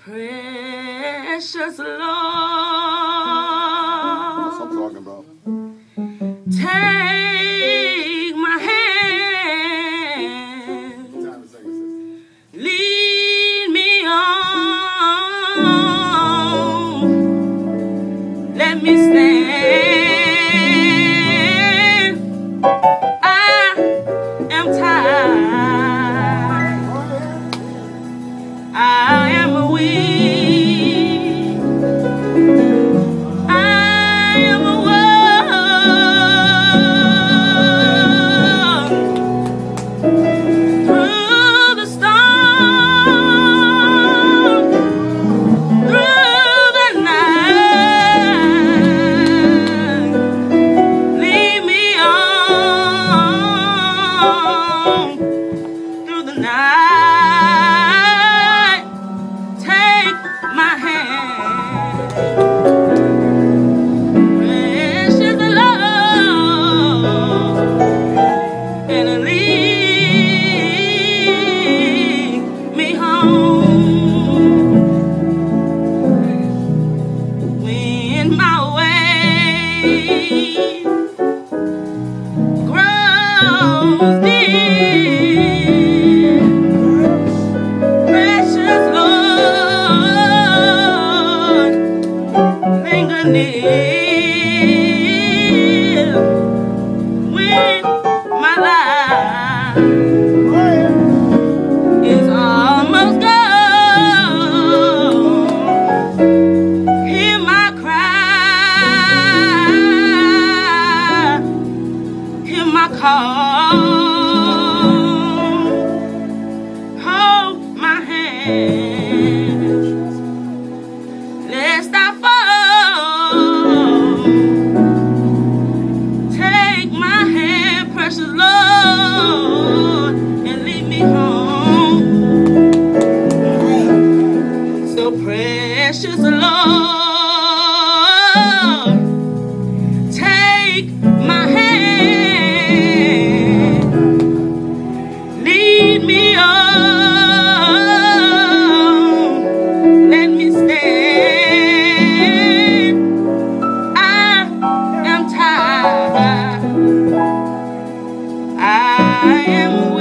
Precious Lord, That's what I'm talking about. take my hand, lead me on, let me stand. I am tired, I am weak, I am worn through the storm, through the night. Lead me on through the night. Take my hand, precious Lord, and lead me home. When my way grows dim, precious Lord, linger near. When my life is almost gone, hear my cry, hear my call, hold my hand, lest I fall. Take my hand, precious Lord, and lead me home. So precious Lord, take my hand, lead me on, let me stand. I am tired, I am